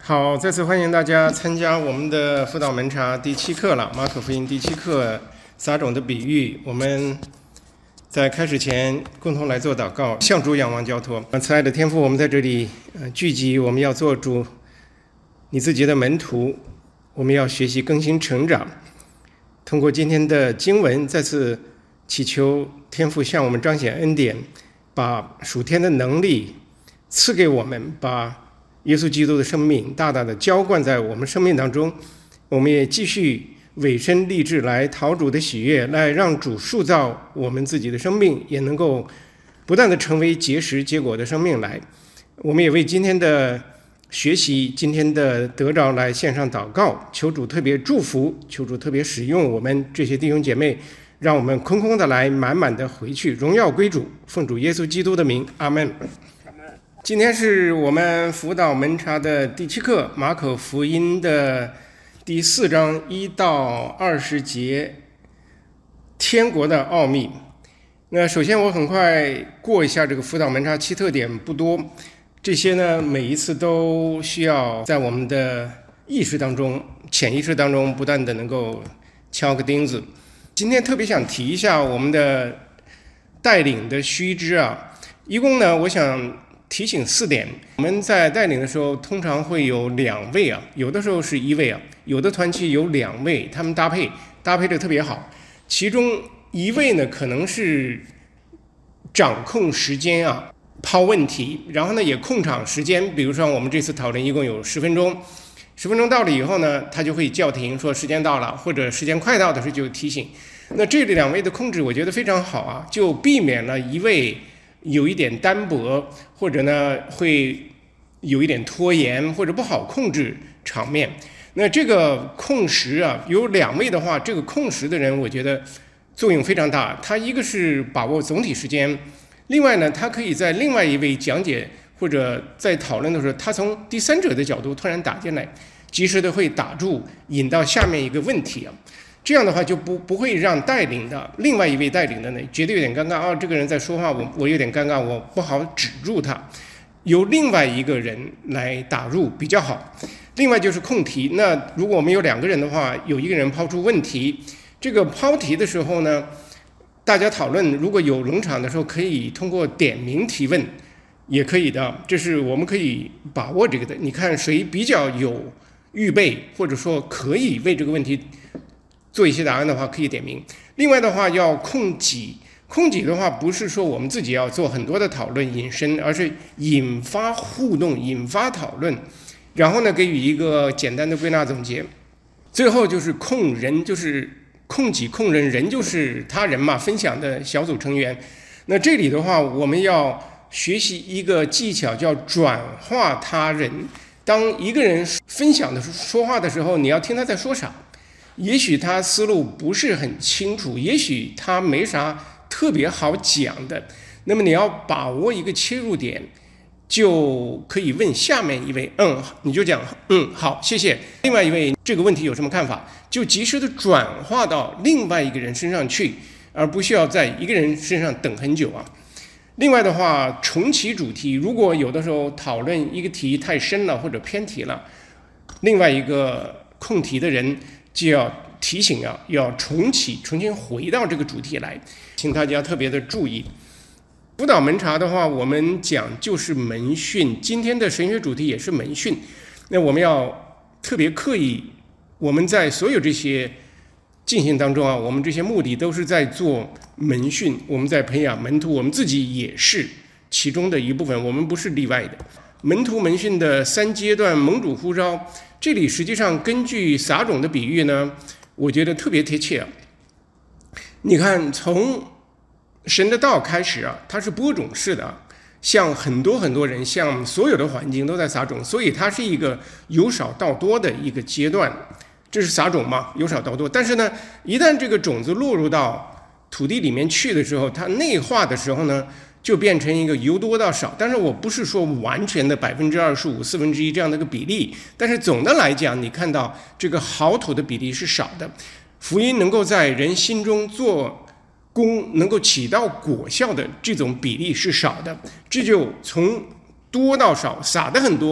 好，再次欢迎大家参加我们的辅导门茶第7课了，马可福音第7课撒种的比喻。我们在开始前共同来做祷告，向主仰望交托。慈爱的天父，我们在这里聚集，我们要做主你自己的门徒，我们要学习更新成长。通过今天的经文，再次祈求天父向我们彰显恩典，把属天的能力赐给我们，把耶稣基督的生命大大的浇灌在我们生命当中。我们也继续委身立志来讨主的喜悦，来让主塑造我们自己的生命，也能够不断的成为结实结果的生命来。我们也为今天的学习，今天的得着来献上祷告，求主特别祝福，求主特别使用我们这些弟兄姐妹，让我们空空的来，满满的回去，荣耀归主，奉主耶稣基督的名，阿们。今天是我们辅导门茶的第7课，马可福音的第4章1到20节，天国的奥秘。那首先我很快过一下这个辅导门茶7特点，不多，这些呢每一次都需要在我们的意识当中、潜意识当中不断的能够敲个钉子。今天特别想提一下我们的带领的须知啊，一共呢我想提醒4点。我们在带领的时候通常会有2位啊，有的时候是1位啊，有的团契有2位，他们搭配的特别好。其中1位呢可能是掌控时间啊，抛问题，然后呢也控场时间。比如说我们这次讨论一共有10分钟，10分钟到了以后呢，他就会叫停说时间到了，或者时间快到的时候就提醒。那这2位的控制我觉得非常好啊，就避免了1位有一点单薄，或者呢会有一点拖延，或者不好控制场面。那这个控时啊，有2位的话，这个控时的人我觉得作用非常大。他一个是把握总体时间，另外呢他可以在另外一位讲解或者在讨论的时候，他从第三者的角度突然打进来，及时的会打住，引到下面一个问题啊。这样的话就不会让带领的另外一位带领的呢觉得有点尴尬啊，这个人在说话，我有点尴尬，我不好止住他，由另外一个人来打入比较好。另外就是控题，那如果我们有2个人的话，有一个人抛出问题，这个抛题的时候呢，大家讨论如果有冗长的时候，可以通过点名提问也可以的，这是我们可以把握这个的。你看谁比较有预备，或者说可以为这个问题做一些答案的话，可以点名。另外的话要控己的话，不是说我们自己要做很多的讨论引申，而是引发互动，引发讨论，然后呢给予一个简单的归纳总结。最后就是控人，就是控己控人，人就是他人嘛，分享的小组成员。那这里的话我们要学习一个技巧，叫转化他人。当一个人分享的说话的时候，你要听他在说啥，也许他思路不是很清楚，也许他没啥特别好讲的，那么你要把握一个切入点，就可以问下面一位，你就讲好谢谢，另外一位这个问题有什么看法，就及时的转化到另外一个人身上去，而不需要在一个人身上等很久啊。另外的话，重启主题，如果有的时候讨论一个题太深了或者偏题了，另外一个控题的人就要提醒啊，要重新回到这个主题来，请大家特别的注意。辅导门茶的话，我们讲就是门训，今天的神学主题也是门训。那我们要特别刻意，我们在所有这些进行当中啊，我们这些目的都是在做门训，我们在培养门徒，我们自己也是其中的一部分，我们不是例外的。门徒门训的3阶段蒙主呼召，这里实际上根据撒种的比喻呢，我觉得特别贴切啊。你看从神的道开始啊，它是播种式的啊，像很多人，像所有的环境都在撒种，所以它是一个由少到多的一个阶段，这是撒种嘛，由少到多。但是呢，一旦这个种子落入到土地里面去的时候，它内化的时候呢，就变成一个由多到少。但是我不是说完全的25%、1/4这样的一个比例，但是总的来讲，你看到这个好土的比例是少的，福音能够在人心中做功，能够起到果效的这种比例是少的，这就从多到少，撒的很多，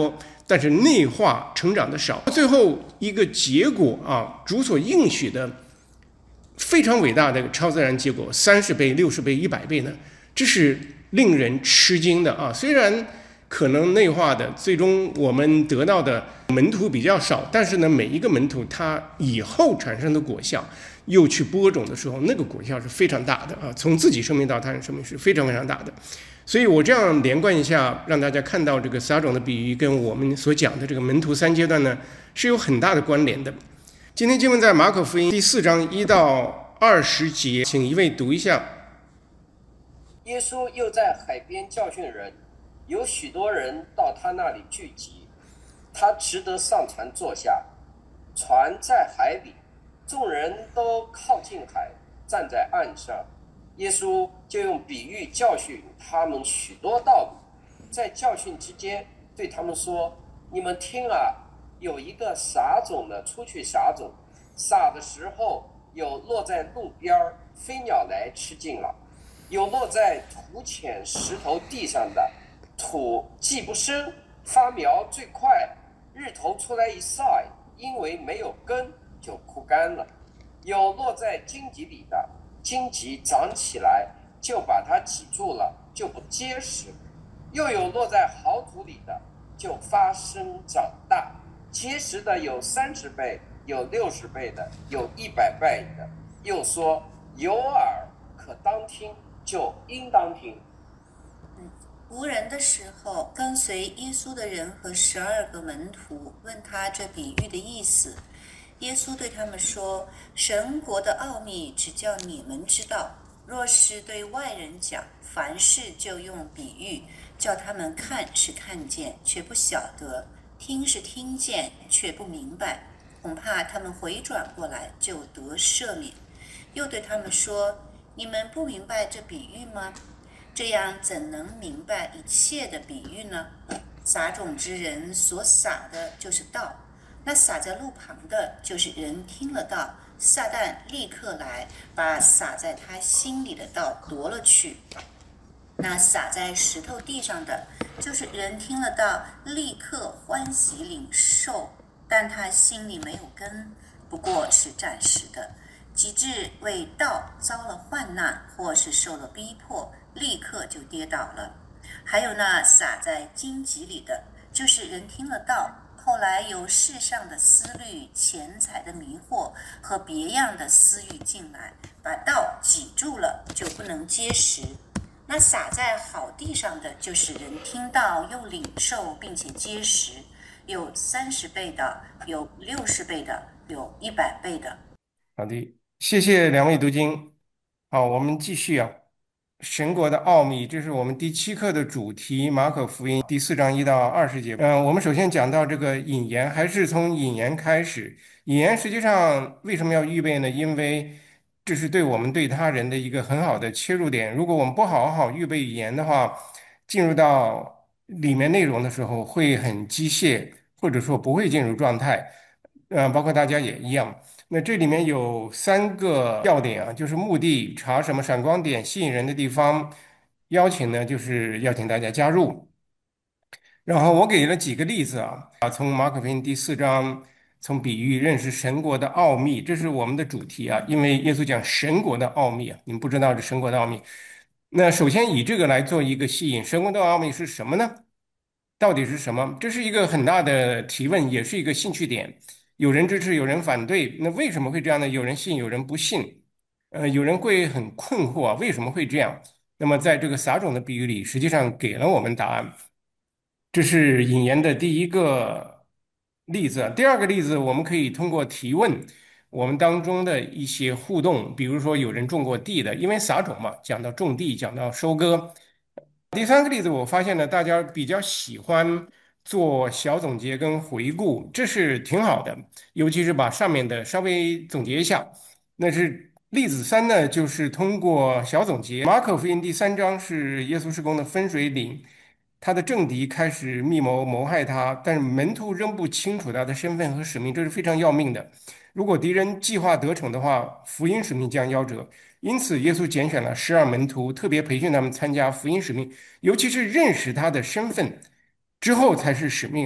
但是内化成长的少。最后一个结果啊，主所应许的非常伟大的超自然结果，30倍、60倍、100倍呢，这是令人吃惊的啊！虽然可能内化的最终我们得到的门徒比较少，但是呢，每一个门徒他以后产生的果效，又去播种的时候，那个果效是非常大的啊！从自己生命到他人生命是非常非常大的。所以我这样连贯一下，让大家看到这个撒种的比喻跟我们所讲的这个门徒3阶段呢，是有很大的关联的。今天经文在马可福音第4章1到20节，请一位读一下。 耶稣又在海边教训人，有许多人到他那里聚集，他只得上船坐下，船在海里，众人都靠近海，站在岸上。耶稣就用比喻教训他们许多道理，在教训之间对他们说：你们听啊，有一个撒种的出去撒种，撒的时候有落在路边，飞鸟来吃尽了；有落在土浅石头地上的，土既不深，发苗最快，日头出来一晒，因为没有根就枯干了；有落在荆棘里的，荆棘长起来就把它挤住了，就不结实；又有落在好土里的，就发生长大，结实的有30倍，有60倍的，有100倍的。又说有耳可当听，就应当听。 无人的时候，跟随耶稣的人和12个门徒问他这比喻的意思。耶稣对他们说：神国的奥秘只叫你们知道，若是对外人讲，凡事就用比喻，叫他们看是看见，却不晓得；听是听见，却不明白。恐怕他们回转过来，就得赦免。又对他们说：你们不明白这比喻吗？这样怎能明白一切的比喻呢？撒种之人所撒的就是道，那撒在路旁的，就是人听了道，撒旦立刻来，把撒在他心里的道夺了去。那撒在石头地上的，就是人听了道，立刻欢喜领受，但他心里没有根，不过是暂时的。及至为道遭了患难，或是受了逼迫，立刻就跌倒了。还有那撒在荆棘里的，就是人听了道，后来有世上的思虑、钱财的迷惑和别样的私欲进来，把道挤住了，就不能结实。那撒在好地上的，就是人听到又领受，并且结实，有30倍的，有60倍的，有100倍的。 好的，谢谢两位读经。好，我们继续啊。神国的奥秘，这是我们第7课的主题，马可福音第4章1到20节。我们首先讲到这个引言，还是从引言开始。引言实际上为什么要预备呢？因为这是对我们对他人的一个很好的切入点。如果我们不好好预备引言的话，进入到里面内容的时候会很机械，或者说不会进入状态。包括大家也一样。那这里面有3个要点啊，就是目的、查什么闪光点、吸引人的地方，邀请呢就是邀请大家加入。然后我给了几个例子啊，从马可福音第4章，从比喻认识神国的奥秘，这是我们的主题啊，因为耶稣讲神国的奥秘啊，你们不知道这神国的奥秘。那首先以这个来做一个吸引，神国的奥秘是什么呢？到底是什么？这是一个很大的提问，也是一个兴趣点。有人支持，有人反对。那为什么会这样呢？有人信，有人不信。有人会很困惑啊，为什么会这样？那么在这个撒种的比喻里，实际上给了我们答案。这是引言的第一个例子。第二个例子，我们可以通过提问，我们当中的一些互动，比如说有人种过地的，因为撒种嘛，讲到种地，讲到收割。第三个例子，我发现呢，大家比较喜欢做小总结跟回顾，这是挺好的，尤其是把上面的稍微总结一下。那是例子3呢，就是通过小总结。马可福音第3章是耶稣事工的分水岭，他的政敌开始密谋谋害他，但是门徒仍不清楚他的身份和使命，这是非常要命的。如果敌人计划得逞的话，福音使命将夭折。因此，耶稣拣选了12门徒，特别培训他们参加福音使命，尤其是认识他的身份之后才是使命啊。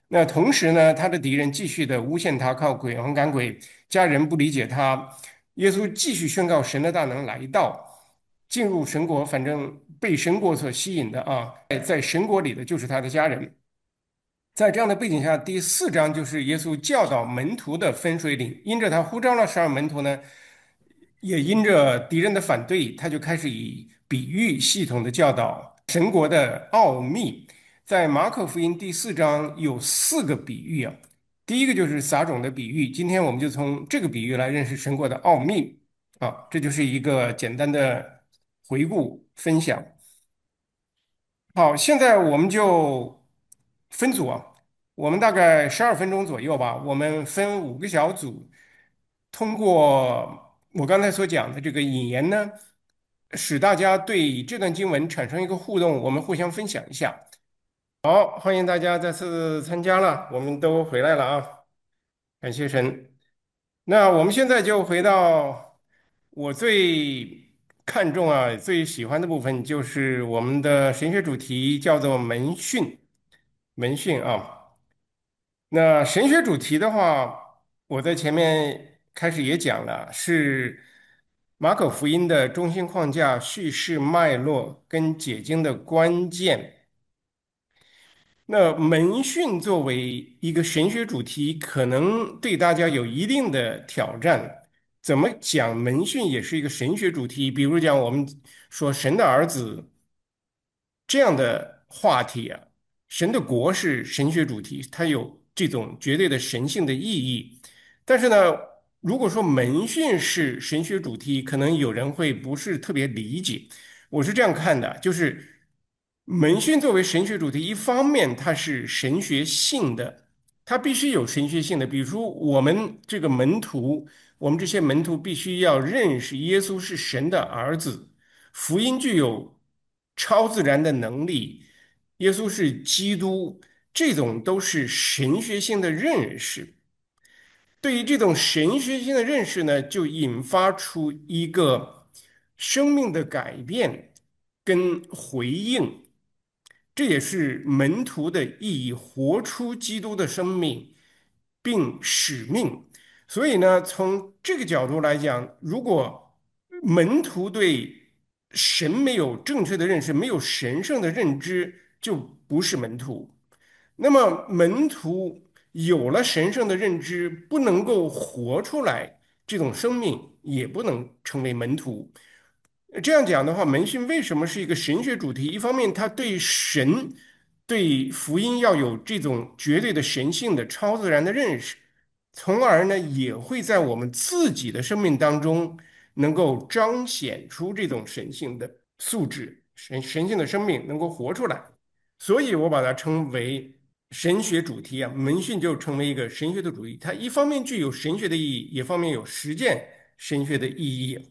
那同时呢，他的敌人继续的诬陷他靠鬼魂赶鬼，家人不理解他。耶稣继续宣告神的大能来到，进入神国，反正被神国所吸引的啊，在神国里的就是他的家人。在这样的背景下，第4章就是耶稣教导门徒的分水岭。因着他呼召了12门徒呢，也因着敌人的反对，他就开始以比喻系统的教导神国的奥秘。在马可福音第4章有4个比喻啊，第一个就是撒种的比喻。今天我们就从这个比喻来认识神国的奥秘啊，这就是一个简单的回顾分享。好，现在我们就分组啊，我们大概12分钟左右吧，我们分5个小组，通过我刚才所讲的这个引言呢，使大家对这段经文产生一个互动，我们互相分享一下。好，欢迎大家再次参加了，我们都回来了啊，感谢神。那我们现在就回到我最看重啊、最喜欢的部分，就是我们的神学主题叫做门训。门训啊，那神学主题的话，我在前面开始也讲了，是马可福音的中心框架、叙事脉络跟解经的关键。那门训作为一个神学主题，可能对大家有一定的挑战。怎么讲门训也是一个神学主题？比如讲，我们说神的儿子这样的话题啊，神的国是神学主题，它有这种绝对的神性的意义。但是呢，如果说门训是神学主题，可能有人会不是特别理解。我是这样看的，就是门训作为神学主题，一方面它是神学性的，它必须有神学性的。比如说，我们这个门徒，我们这些门徒必须要认识耶稣是神的儿子，福音具有超自然的能力，耶稣是基督，这种都是神学性的认识。对于这种神学性的认识呢，就引发出一个生命的改变跟回应，这也是门徒的意义，活出基督的生命并使命。所以呢，从这个角度来讲，如果门徒对神没有正确的认识，没有神圣的认知，就不是门徒。那么门徒有了神圣的认知，不能够活出来这种生命，也不能成为门徒。这样讲的话，门训为什么是一个神学主题？一方面，他对神、对福音要有这种绝对的神性的超自然的认识，从而呢，也会在我们自己的生命当中能够彰显出这种神性的素质、神性的生命能够活出来。所以我把它称为神学主题啊，门训就成为一个神学的主题。它一方面具有神学的意义，一方面有实践神学的意义。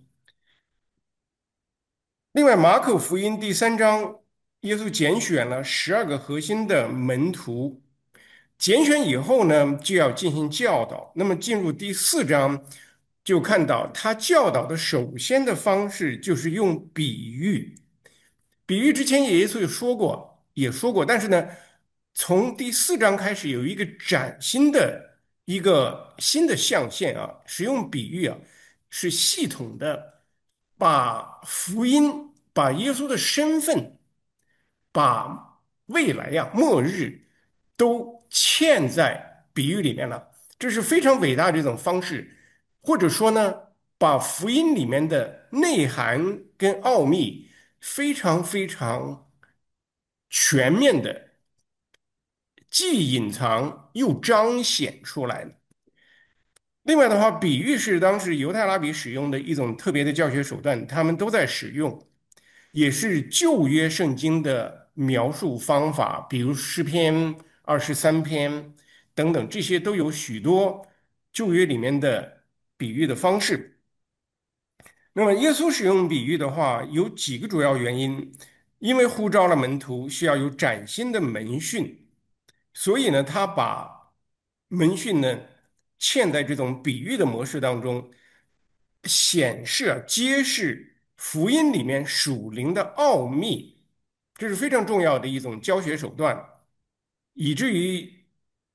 另外，马可福音第3章，耶稣拣选了12个核心的门徒，拣选以后呢，就要进行教导。那么进入第4章，就看到他教导的首先的方式就是用比喻。比喻之前耶稣也说过，但是呢，从第4章开始有一个崭新的一个新的象限啊，使用比喻啊，是系统的把福音、把耶稣的身份、把未来呀、末日都嵌在比喻里面了，这是非常伟大的一种方式，或者说呢，把福音里面的内涵跟奥秘非常非常全面的，既隐藏又彰显出来了。另外的话，比喻是当时犹太拉比使用的一种特别的教学手段，他们都在使用，也是旧约圣经的描述方法，比如诗篇23篇等等，这些都有许多旧约里面的比喻的方式。那么耶稣使用比喻的话，有几个主要原因，因为呼召了门徒，需要有崭新的门训，所以呢，他把门训呢嵌在这种比喻的模式当中，显示揭示福音里面属灵的奥秘，这是非常重要的一种教学手段，以至于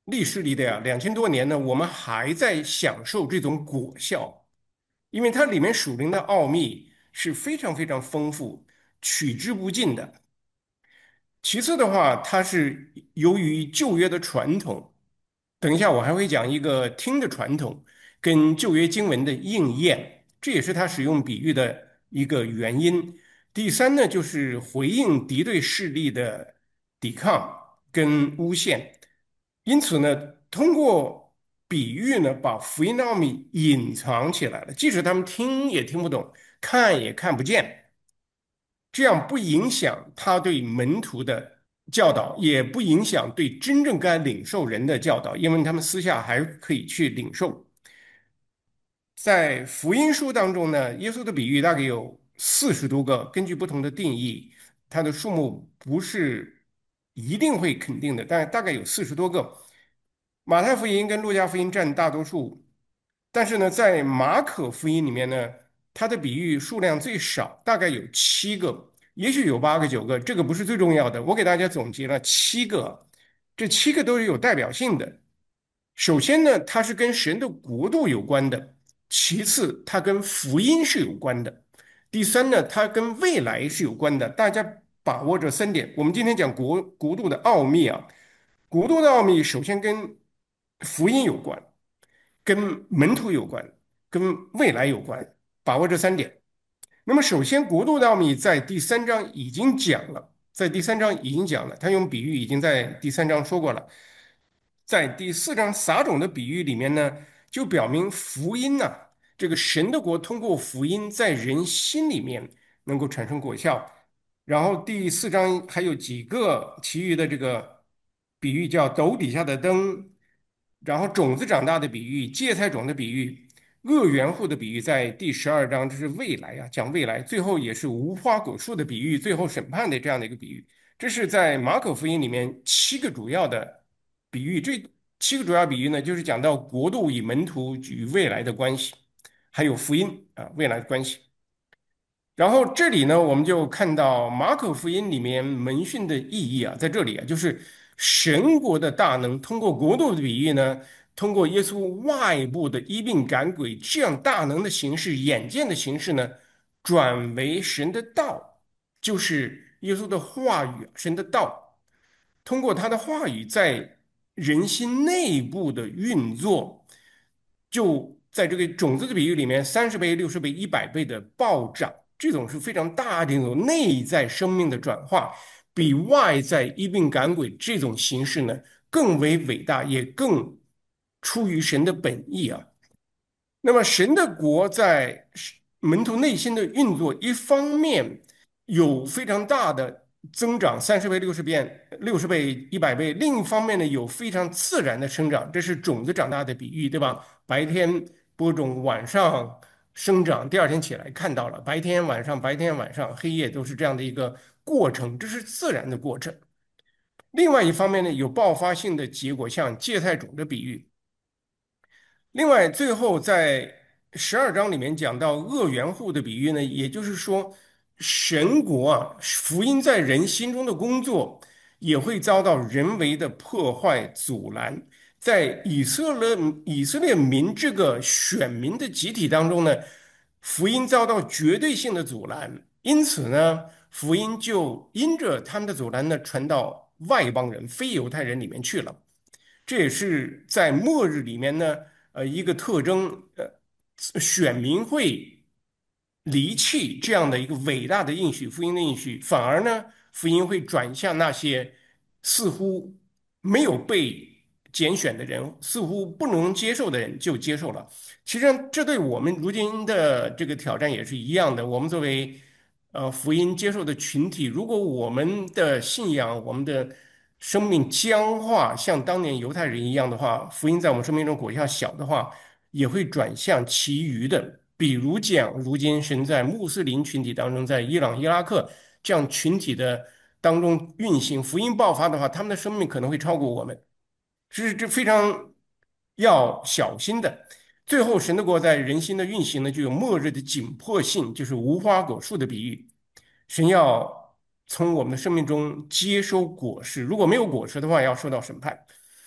历史里的呀2000多年呢，我们还在享受这种果效，因为它里面属灵的奥秘是非常非常丰富、取之不尽的。其次的话，它是由于旧约的传统，等一下我还会讲一个听的传统跟旧约经文的应验，这也是它使用比喻的一个原因。第三呢，就是回应敌对势力的抵抗跟诬陷。因此呢，通过比喻呢，把福音奥秘隐藏起来了，即使他们听也听不懂，看也看不见。这样不影响他对门徒的教导，也不影响对真正该领受人的教导，因为他们私下还可以去领受。在福音书当中呢，耶稣的比喻大概有40多个，根据不同的定义，它的数目不是一定会肯定的，但大概有40多个。马太福音跟路加福音占大多数，但是呢，在马可福音里面呢，它的比喻数量最少，大概有7个，也许有8个、9个，这个不是最重要的。我给大家总结了7个，这7个都是有代表性的。首先呢，它是跟神的国度有关的；其次，它跟福音是有关的；第三呢，它跟未来是有关的。大家把握这3点。我们今天讲国度的奥秘啊，国度的奥秘首先跟福音有关，跟门徒有关，跟未来有关。把握这3点。那么，首先，国度的奥秘在第三章已经讲了，在第三章已经讲了，他用比喻已经在第三章说过了。在第4章撒种的比喻里面呢，就表明福音呐、这个神的国通过福音在人心里面能够产生果效。然后第4章还有几个其余的这个比喻，叫斗底下的灯，然后种子长大的比喻，芥菜种的比喻，恶园户的比喻，在第12章，这是未来啊，讲未来。最后也是无花果树的比喻，最后审判的这样的一个比喻。这是在马可福音里面7个主要的比喻。这7个主要比喻呢，就是讲到国度与门徒与未来的关系，还有福音啊未来的关系。然后这里呢，我们就看到马可福音里面门训的意义啊，在这里啊，就是神国的大能通过国度的比喻呢，通过耶稣外部的医病赶鬼这样大能的形式、眼见的形式呢，转为神的道，就是耶稣的话语，神的道。通过他的话语在人心内部的运作，就在这个种子的比喻里面，30倍、60倍、100倍的暴涨，这种是非常大的一种内在生命的转化，比外在医病赶鬼这种形式呢更为伟大，也更出于神的本意啊。那么神的国在门徒内心的运作，一方面有非常大的增长，30倍、60倍、100倍；另一方面呢，有非常自然的生长，这是种子长大的比喻，对吧？白天播种，晚上生长，第二天起来看到了，白天晚上，白天晚上，黑夜都是这样的一个过程，这是自然的过程。另外一方面呢，有爆发性的结果，像芥菜种的比喻。另外，最后在12章里面讲到恶缘户的比喻呢，也就是说，神国啊，福音在人心中的工作也会遭到人为的破坏阻拦。在以色列民这个选民的集体当中呢，福音遭到绝对性的阻拦，因此呢，福音就因着他们的阻拦呢，传到外邦人、非犹太人里面去了。这也是在末日里面呢，一个特征，选民会离弃这样的一个伟大的应许，福音的应许，反而呢，福音会转向那些似乎没有被拣选的人，似乎不能接受的人就接受了。其实这对我们如今的这个挑战也是一样的。我们作为福音接受的群体，如果我们的信仰、我们的生命僵化，像当年犹太人一样的话，福音在我们生命中果效小的话，也会转向其余的。比如讲，如今神在穆斯林群体当中，在伊朗、伊拉克这样群体的当中运行，福音爆发的话，他们的生命可能会超过我们，这非常要小心的。最后，神的国在人心的运行呢，就有末日的紧迫性，就是无花果树的比喻。神要从我们的生命中接收果实，如果没有果实的话，要受到审判。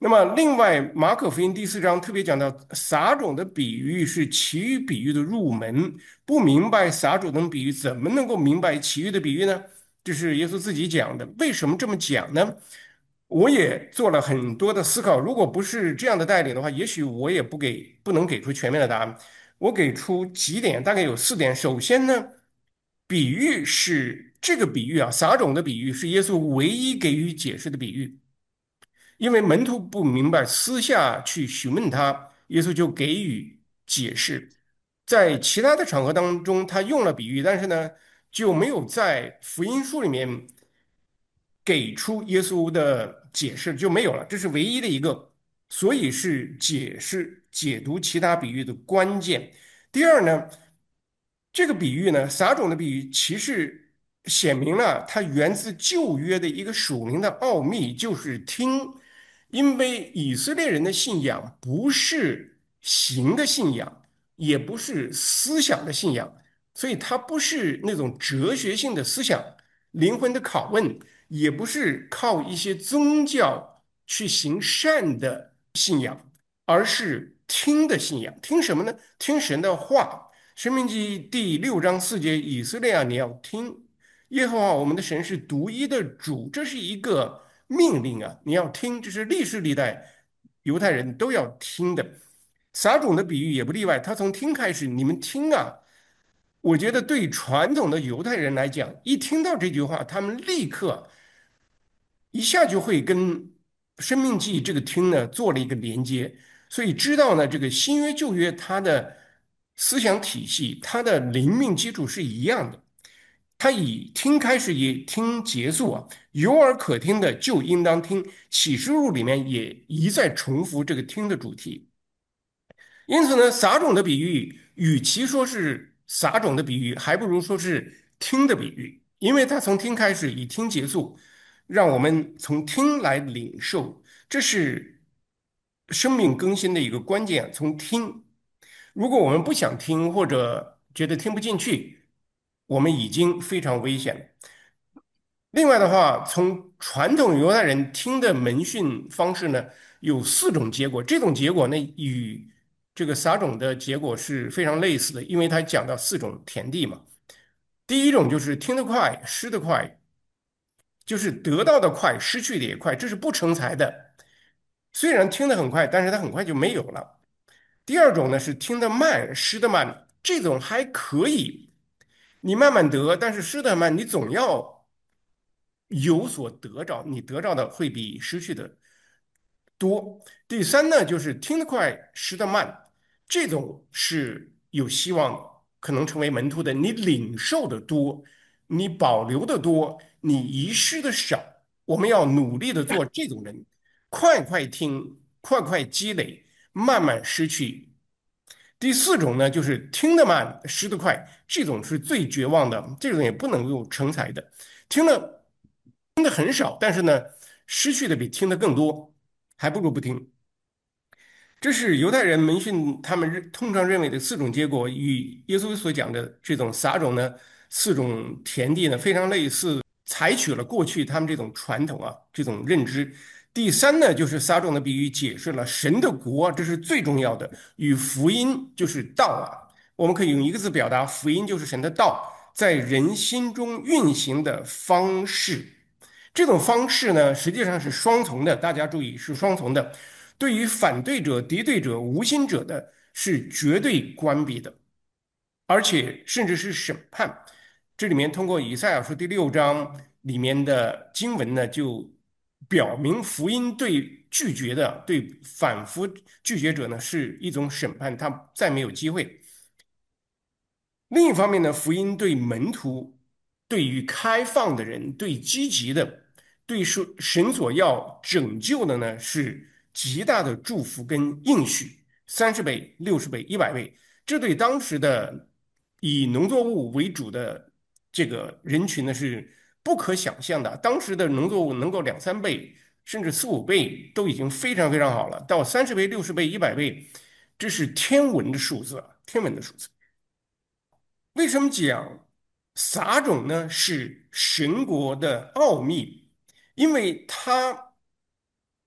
那么，另外，马可福音第4章特别讲到，撒种的比喻是其余比喻的入门。不明白撒种的比喻，怎么能够明白其余的比喻呢？这是耶稣自己讲的。为什么这么讲呢？我也做了很多的思考。如果不是这样的带领的话，也许我也不能给出全面的答案。我给出几点，大概有4点。首先呢，比喻是这个比喻啊，撒种的比喻是耶稣唯一给予解释的比喻。因为门徒不明白，私下去询问他，耶稣就给予解释。在其他的场合当中，他用了比喻，但是呢，就没有在福音书里面给出耶稣的解释，就没有了。这是唯一的一个，所以是解释解读其他比喻的关键。第二呢，这个比喻呢，撒种的比喻，其实显明了它源自旧约的一个属灵的奥秘，就是听。因为以色列人的信仰不是行的信仰，也不是思想的信仰，所以它不是那种哲学性的思想、灵魂的拷问，也不是靠一些宗教去行善的信仰，而是听的信仰。听什么呢？听神的话。申命记第6章4节，以色列啊，你要听耶和华我们的神是独一的主，这是一个命令啊，你要听，这是历世历代犹太人都要听的。撒种的比喻也不例外，他从听开始，你们听啊。我觉得对传统的犹太人来讲，一听到这句话，他们立刻一下就会跟生命记这个听呢做了一个连接，所以知道呢这个新约旧约它的思想体系，它的灵命基础是一样的。它以听开始，以听结束啊，有耳可听的就应当听。启示录里面也一再重复这个听的主题。因此呢，撒种的比喻，与其说是撒种的比喻，还不如说是听的比喻，因为它从听开始，以听结束，让我们从听来领受，这是生命更新的一个关键。从听，如果我们不想听，或者觉得听不进去，我们已经非常危险了。另外的话，从传统犹太人听的门训方式呢，有4种结果。这种结果呢，与这个撒种的结果是非常类似的，因为它讲到4种田地嘛。第一种就是听得快，失得快，就是得到的快，失去的也快，这是不成才的。虽然听得很快，但是它很快就没有了。第二种呢是听得慢，失得慢，这种还可以，你慢慢得，但是失得慢，你总要有所得着，你得着的会比失去的多。第三呢，就是听得快，失得慢，这种是有希望可能成为门徒的。你领受的多，你保留的多，你遗失的少。我们要努力的做这种人，快快听，快快积累，慢慢失去。第四种呢，就是听得慢，失得快，这种是最绝望的，这种也不能够成才的。听的很少，但是呢，失去的比听的更多，还不如不听。这是犹太人门训他们通常认为的4种结果，与耶稣所讲的这种撒种呢4种田地呢非常类似，采取了过去他们这种传统啊这种认知。第三呢，就是撒种的比喻解释了神的国，这是最重要的，与福音就是道啊，我们可以用一个字表达，福音就是神的道在人心中运行的方式。这种方式呢，实际上是双重的，大家注意是双重的。对于反对者、敌对者、无心者的是绝对关闭的，而且甚至是审判。这里面通过以赛亚书第6章里面的经文呢，就表明福音对拒绝的、对反复拒绝者呢是一种审判，他再没有机会。另一方面呢，福音对门徒、对于开放的人、对积极的、对神所要拯救的呢，是极大的祝福跟应许，30倍、60倍、100倍。这对当时的以农作物为主的这个人群呢是不可想象的。当时的农作物能够2、3倍，甚至4、5倍都已经非常非常好了。到30倍、60倍、100倍，这是天文的数字，天文的数字。为什么讲撒种呢？是神国的奥秘，因为它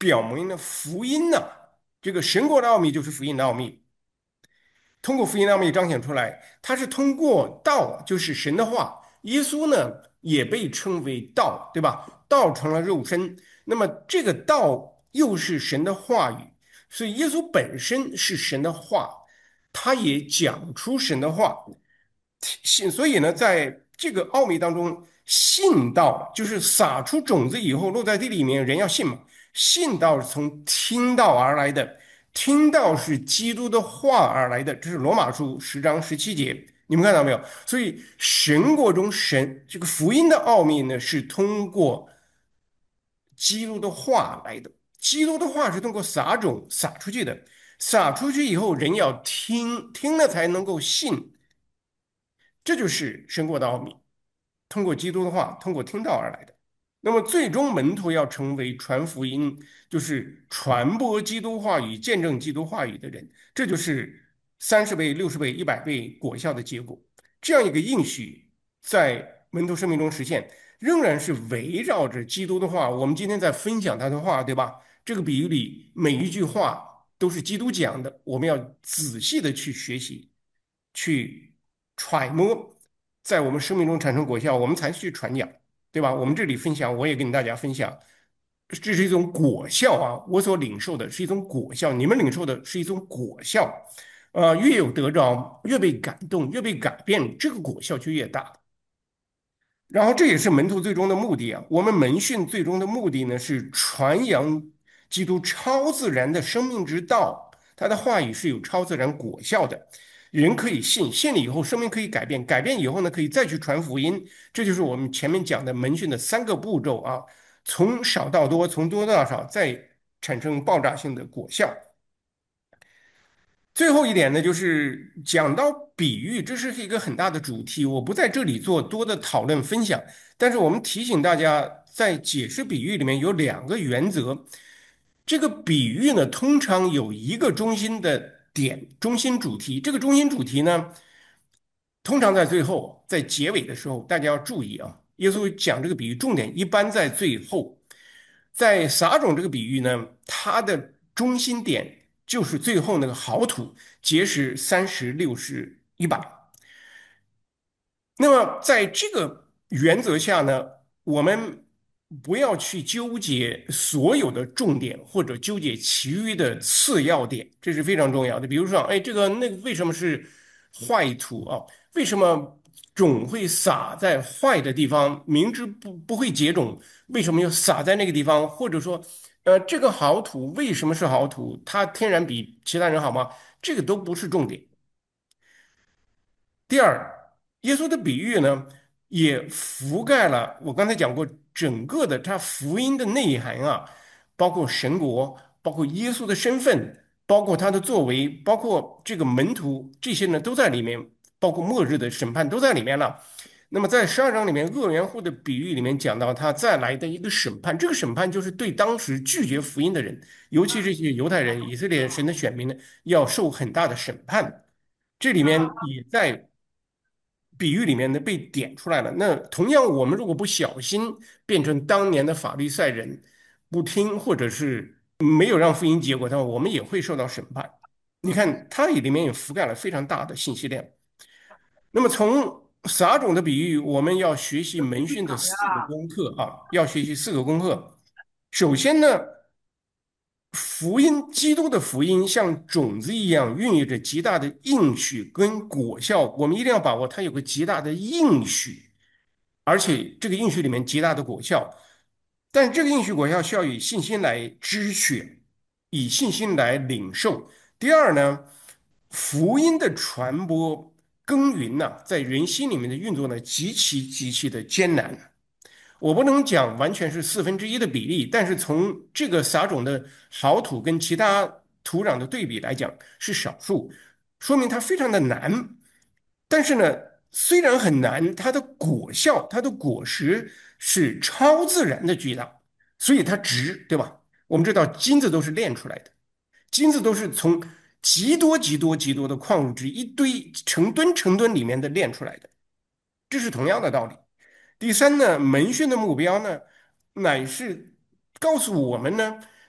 表明了福音呢、这个神国的奥秘就是福音的奥秘。通过福音奥秘彰显出来，它是通过道，就是神的话。耶稣呢也被称为道，对吧？道成了肉身，那么这个道又是神的话语，所以耶稣本身是神的话，他也讲出神的话。所以呢，在这个奥秘当中，信道就是撒出种子以后落在地里面，人要信嘛。信道是从听道而来的，听到是基督的话而来的，这是罗马书10章17节，你们看到没有？所以神国中这个福音的奥秘呢，是通过基督的话来的。基督的话是通过撒种撒出去的，撒出去以后，人要听，听了才能够信，这就是神国的奥秘。通过基督的话，通过听道而来的。那么，最终门徒要成为传福音，就是传播基督话语、见证基督话语的人，这就是30倍、60倍、100倍果效的结果。这样一个应许在门徒生命中实现，仍然是围绕着基督的话。我们今天在分享他的话，对吧？这个比喻里每一句话都是基督讲的，我们要仔细的去学习，去揣摩，在我们生命中产生果效，我们才去传讲，对吧？我们这里分享，我也跟大家分享，这是一种果效啊，我所领受的是一种果效，你们领受的是一种果效，越有得着，越被感动，越被改变，这个果效就越大。然后这也是门徒最终的目的啊。我们门训最终的目的呢，是传扬基督超自然的生命之道，他的话语是有超自然果效的，人可以信，信了以后生命可以改变，改变以后呢，可以再去传福音。这就是我们前面讲的门训的3个步骤啊，从少到多，从多到少，再产生爆炸性的果效。最后一点呢，就是讲到比喻，这是一个很大的主题，我不在这里做多的讨论分享。但是我们提醒大家，在解释比喻里面有2个原则。这个比喻呢，通常有一个中心的点，中心主题。这个中心主题呢，通常在最后，在结尾的时候，大家要注意啊。耶稣讲这个比喻，重点一般在最后。在撒种这个比喻呢，它的中心点就是最后那个好土，结实30、60、100。那么在这个原则下呢，我们不要去纠结所有的重点，或者纠结其余的次要点，这是非常重要的。比如说，哎，这个那个为什么是坏土啊？为什么种会撒在坏的地方？明知不会结种，为什么要撒在那个地方？或者说，这个好土为什么是好土？它天然比其他人好吗？这个都不是重点。第二，耶稣的比喻呢，也覆盖了我刚才讲过整个的他福音的内涵啊，包括神国，包括耶稣的身份，包括他的作为，包括这个门徒，这些呢都在里面，包括末日的审判都在里面了。那么在12章里面，恶园户的比喻里面讲到他再来的一个审判，这个审判就是对当时拒绝福音的人，尤其这些犹太人、以色列神的选民呢，要受很大的审判。这里面也在比喻里面呢被点出来了。那同样，我们如果不小心变成当年的法利赛人，不听或者是没有让福音结果的话，我们也会受到审判。你看，它里面也覆盖了非常大的信息量。那么从撒种的比喻，我们要学习门训的4个功课啊，要学习4个功课。首先呢，福音，基督的福音像种子一样，孕育着极大的应许跟果效。我们一定要把握它有个极大的应许，而且这个应许里面极大的果效。但这个应许果效需要以信心来支取，以信心来领受。第二呢，福音的传播耕耘呢，在人心里面的运作呢，极其的艰难。我不能讲完全是1/4的比例，但是从这个撒种的好土跟其他土壤的对比来讲是少数，说明它非常的难。但是呢，虽然很难，它的果效、它的果实是超自然的巨大，所以它值，对吧？我们知道金子都是炼出来的，金子都是从极多的矿物质一堆成吨成吨里面的炼出来的，这是同样的道理。第三呢，门训的目标呢，乃是告诉我们呢，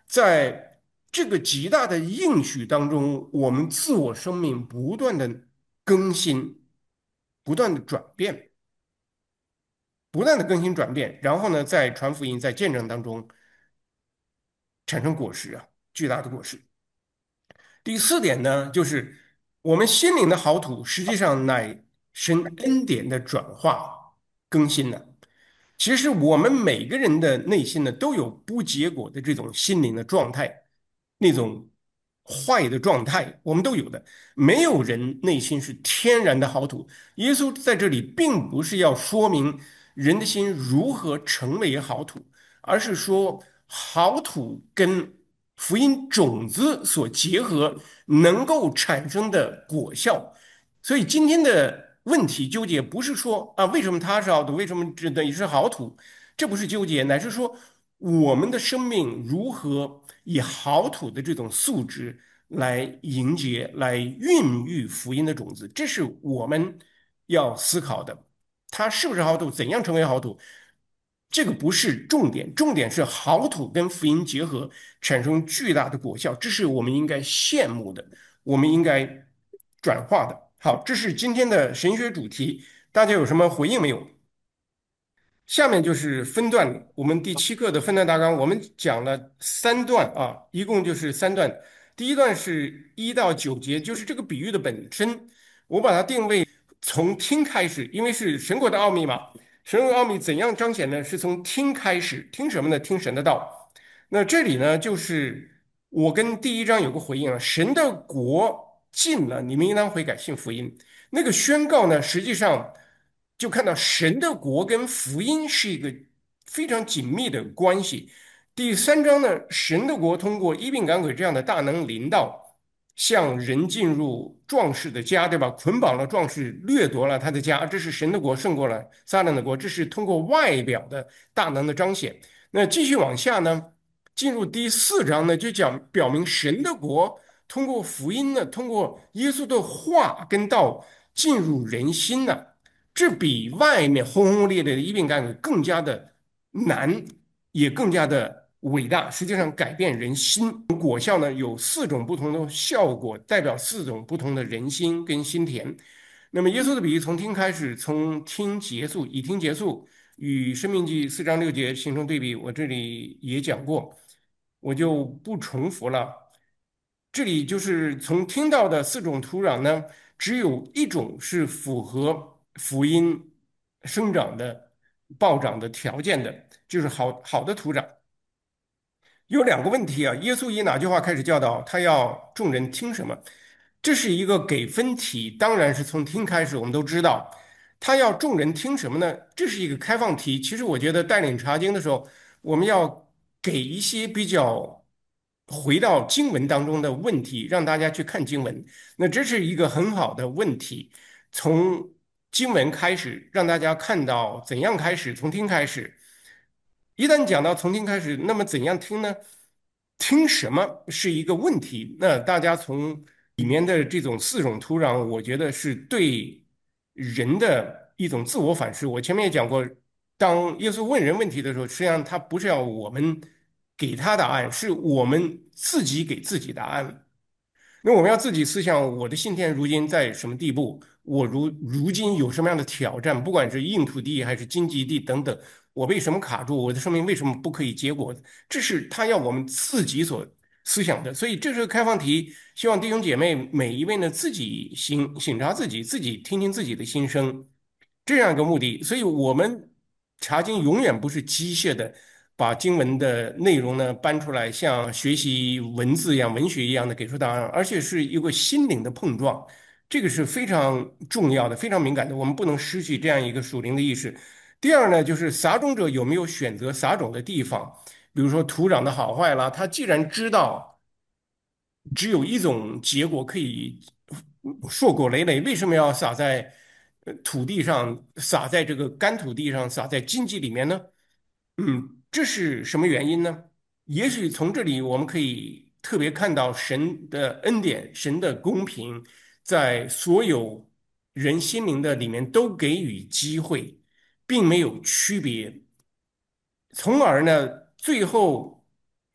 在这个极大的应许当中，我们自我生命不断的更新，不断的转变，不断的更新转变，然后呢，在传福音、在见证当中产生果实啊，巨大的果实。第四点呢，就是我们心灵的好土，实际上乃神恩典的转化更新呢。其实我们每个人的内心呢，都有不结果的这种心灵的状态，那种坏的状态，我们都有的。没有人内心是天然的好土。耶稣在这里并不是要说明人的心如何成为好土，而是说好土跟福音种子所结合能够产生的果效。所以今天的问题纠结不是说啊为什么他是好土，为什么这等于是好土，这不是纠结，乃是说我们的生命如何以好土的这种素质来迎接、来孕育福音的种子，这是我们要思考的。它是不是好土？怎样成为好土？这个不是重点，重点是好土跟福音结合，产生巨大的果效，这是我们应该羡慕的，我们应该转化的。好，这是今天的神学主题，大家有什么回应没有？下面就是分段，我们第七课的分段大纲，我们讲了3段啊，一共就是3段。第一段是1到9节，就是这个比喻的本身，我把它定位从听开始，因为是神国的奥秘嘛。神国的奥秘怎样彰显呢？是从听开始，听什么呢？听神的道。那这里呢，就是我跟第一章有个回应啊，神的国近了，你们应当悔改信福音。那个宣告呢，实际上就看到神的国跟福音是一个非常紧密的关系。第3章呢，神的国通过医病赶鬼这样的大能临到，向人进入壮士的家，对吧？捆绑了壮士，掠夺了他的家，这是神的国胜过了撒旦的国，这是通过外表的大能的彰显。那继续往下呢，进入第4章呢，就讲表明神的国通过福音呢，通过耶稣的话跟道进入人心呢，这比外面轰轰烈烈的医病干鬼更加的难，也更加的伟大。实际上，改变人心果效呢，有4种不同的效果，代表4种不同的人心跟心田。那么，耶稣的比喻从听开始，从听结束，以听结束，与《生命记》4章6节形成对比。我这里也讲过，我就不重复了。这里就是从听到的4种土壤呢，只有一种是符合福音生长的、暴长的条件的，就是好的土壤。有2个问题啊，耶稣以哪句话开始教导？他要众人听什么？这是一个给分题，当然是从听开始。我们都知道，他要众人听什么呢？这是一个开放题。其实我觉得带领查经的时候，我们要给一些比较回到经文当中的问题，让大家去看经文。那这是一个很好的问题，从经文开始，让大家看到怎样开始，从听开始。一旦讲到从听开始，那么怎样听呢？听什么是一个问题。那大家从里面的这种4种土壤，我觉得是对人的一种自我反思。我前面也讲过，当耶稣问人问题的时候，实际上他不是要我们给他答案，是我们自己给自己答案。那我们要自己思想，我的信天如今在什么地步？我如今有什么样的挑战？不管是硬土地还是荆棘地等等，我为什么卡住？我的生命为什么不可以结果？这是他要我们自己所思想的。所以这是个开放题，希望弟兄姐妹每一位呢自己省察自己，自己听听自己的心声，这样一个目的。所以我们查经永远不是机械的。把经文的内容呢搬出来，像学习文字一样、文学一样的给出答案，而且是一个心灵的碰撞，这个是非常重要的、非常敏感的，我们不能失去这样一个属灵的意识。第二呢，就是撒种者有没有选择撒种的地方，比如说土壤的好坏啦，他既然知道只有一种结果可以硕果累累，为什么要撒在土地上，撒在这个干土地上，撒在荆棘里面呢？这是什么原因呢？也许从这里我们可以特别看到神的恩典、神的公平，在所有人心灵的里面都给予机会，并没有区别，从而呢，最后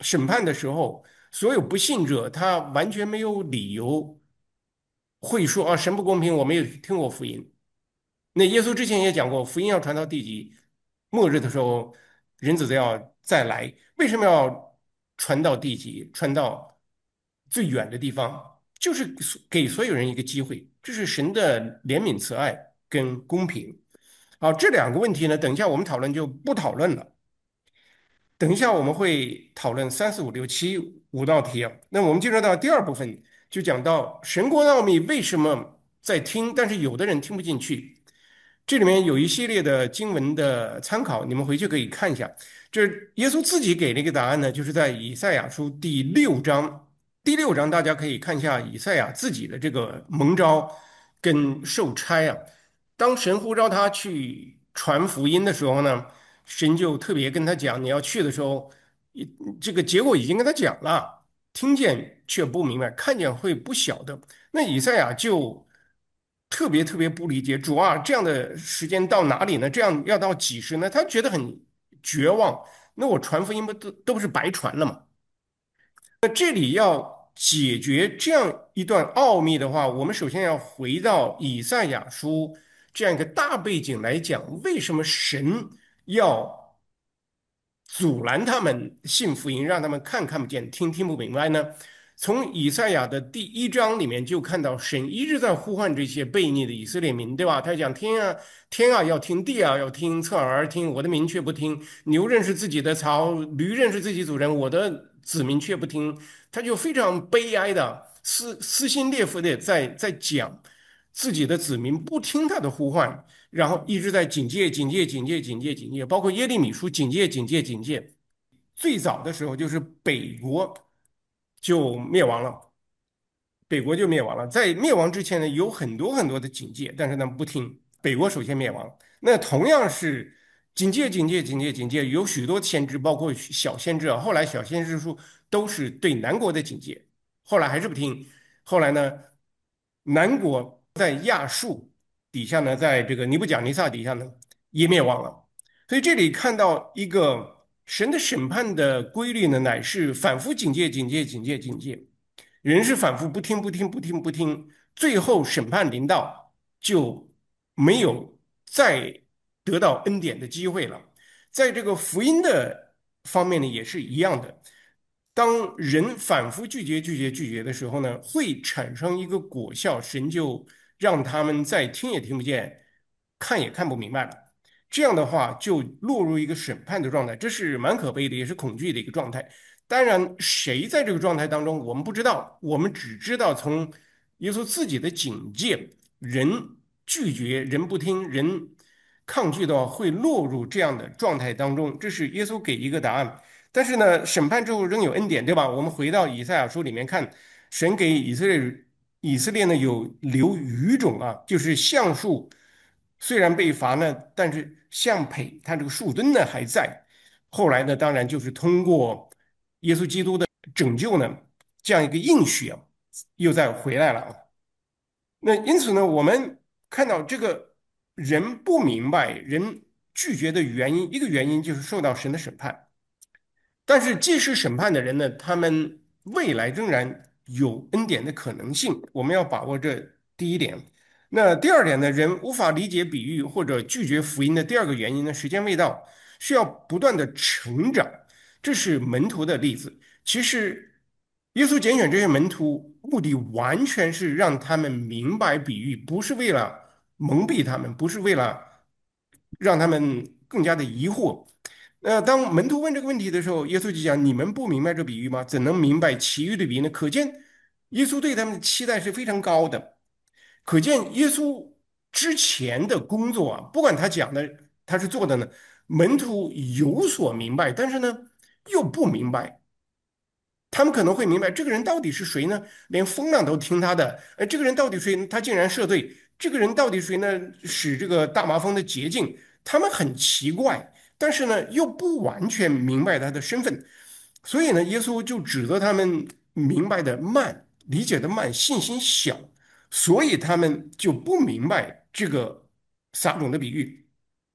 审判的时候，所有不信者他完全没有理由会说啊神不公平，我没有听过福音。那耶稣之前也讲过，福音要传到地极，末日的时候，人子都要再来。为什么要传到地极，传到最远的地方？就是给所有人一个机会，这是神的怜悯、慈爱跟公平。好，这两个问题呢，等一下我们讨论就不讨论了。等一下我们会讨论三四五六七5道题啊。那我们进入到第二部分，就讲到神国的奥秘为什么在听，但是有的人听不进去。这里面有一系列的经文的参考，你们回去可以看一下。就是耶稣自己给了一个答案呢，就是在以赛亚书第六章。第六章大家可以看一下以赛亚自己的这个蒙召跟受差啊。当神呼召他去传福音的时候呢，神就特别跟他讲，你要去的时候，这个结果已经跟他讲了，听见却不明白，看见会不晓得。那以赛亚就特别特别不理解，主啊，这样的时间到哪里呢？这样要到几时呢？他觉得很绝望。那我传福音不都是白传了吗？那这里要解决这样一段奥秘的话，我们首先要回到以赛亚书这样一个大背景来讲，为什么神要阻拦他们信福音，让他们看不见、听不明白呢？从以赛亚的第1章里面就看到，神一直在呼唤这些悖逆的以色列民，对吧？他讲天啊要听，地啊要听，侧耳而听，我的民却不听。牛认识自己的槽，驴认识自己主人，我的子民却不听。他就非常悲哀的撕心裂肺的在讲自己的子民不听他的呼唤。然后一直在警戒、警戒、警戒、警戒、警戒，包括耶利米书警戒、警戒、警戒。最早的时候就是北国就灭亡了，北国就灭亡了。在灭亡之前呢，有很多很多的警戒，但是他们不听，北国首先灭亡。那同样是警戒、警戒、警戒、警戒，有许多先知，包括小先知啊，后来小先知书都是对南国的警戒，后来还是不听。后来呢，南国在亚述底下呢，在这个尼布甲尼撒底下呢，也灭亡了。所以这里看到一个神的审判的规律呢，乃是反复警戒、警戒、警戒、警戒。人是反复不听、不听、不听、不听，最后审判临到，就没有再得到恩典的机会了。在这个福音的方面呢，也是一样的。当人反复拒绝、拒绝、拒绝的时候呢，会产生一个果效，神就让他们再听也听不见，看也看不明白了。这样的话，就落入一个审判的状态，这是蛮可悲的，也是恐惧的一个状态。当然，谁在这个状态当中，我们不知道，我们只知道从耶稣自己的警戒，人拒绝，人不听，人抗拒的话，会落入这样的状态当中。这是耶稣给一个答案。但是呢，审判之后仍有恩典，对吧？我们回到以赛亚书里面看，神给以色列呢有留余种啊，就是橡树虽然被罚呢，但是橡培它这个树墩呢还在。后来呢，当然就是通过耶稣基督的拯救呢，这样一个应许啊，又再回来了啊。那因此呢，我们看到这个人不明白、人拒绝的原因，一个原因就是受到神的审判。但是，即使审判的人呢，他们未来仍然有恩典的可能性。我们要把握这第一点。那第二点呢，人无法理解比喻或者拒绝福音的第二个原因呢，时间未到，需要不断的成长。这是门徒的例子。其实，耶稣拣选这些门徒，目的完全是让他们明白比喻，不是为了蒙蔽他们，不是为了让他们更加的疑惑。当门徒问这个问题的时候，耶稣就讲：“你们不明白这比喻吗？怎能明白其余的比喻呢？”可见耶稣对他们的期待是非常高的。可见耶稣之前的工作啊，不管他讲的他是做的呢，门徒有所明白，但是呢又不明白。他们可能会明白这个人到底是谁呢？连风浪都听他的。这个人到底谁呢？他竟然涉罪。这个人到底谁呢？使这个大麻风的捷径。他们很奇怪，但是呢又不完全明白他的身份。所以呢，耶稣就指责他们明白的慢，理解的慢，信心小，所以他们就不明白这个撒种的比喻。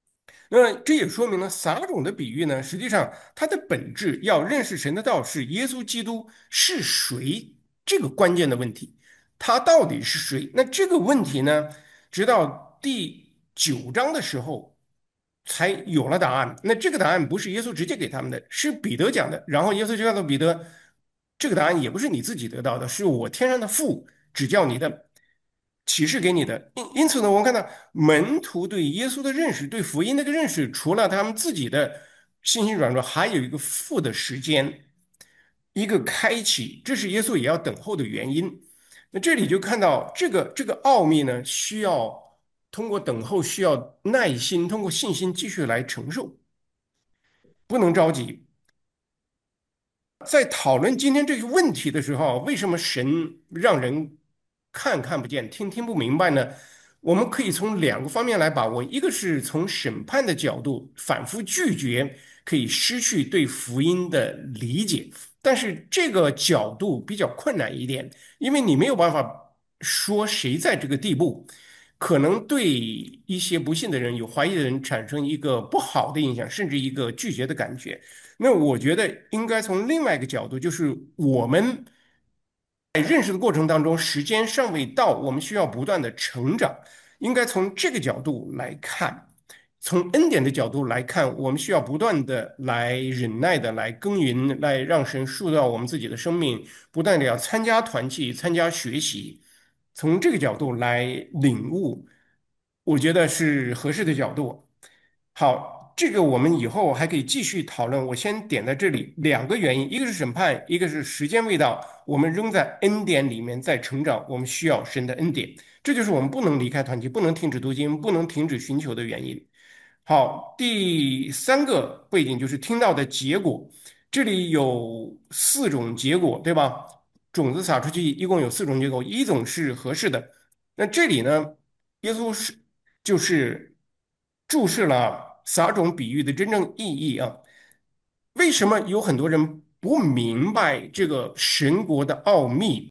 那这也说明了撒种的比喻呢，实际上它的本质要认识神的道是耶稣基督是谁这个关键的问题，他到底是谁？那这个问题呢，直到第9章的时候才有了答案。那这个答案不是耶稣直接给他们的，是彼得讲的。然后耶稣就告诉彼得，这个答案也不是你自己得到的，是我天上的父指教你的。启示给你的。因此呢，我们看到门徒对耶稣的认识，对福音那个认识，除了他们自己的信心软弱，还有一个父的时间，一个开启，这是耶稣也要等候的原因。那这里就看到这个奥秘呢，需要通过等候，需要耐心，通过信心继续来承受，不能着急。在讨论今天这个问题的时候，为什么神让人看不见、听不明白呢？我们可以从2个方面来把握，一个是从审判的角度，反复拒绝可以失去对福音的理解，但是这个角度比较困难一点，因为你没有办法说谁在这个地步，可能对一些不信的人、有怀疑的人产生一个不好的印象，甚至一个拒绝的感觉。那我觉得应该从另外一个角度，就是我们在认识的过程当中，时间尚未到，我们需要不断的成长，应该从这个角度来看，从恩典的角度来看，我们需要不断的来忍耐的来耕耘，来让神塑造我们自己的生命，不断的要参加团契，参加学习，从这个角度来领悟，我觉得是合适的角度。好，这个我们以后还可以继续讨论。我先点在这里，2个原因，一个是审判，一个是时间未到。我们仍在恩典里面在成长，我们需要神的恩典，这就是我们不能离开团体，不能停止读经，不能停止寻求的原因。好，第3个背景就是听到的结果，这里有4种结果，对吧？种子撒出去，一共有4种结果，一种是合适的。那这里呢，耶稣就是注释了撒种比喻的真正意义啊。为什么有很多人不明白这个神国的奥秘？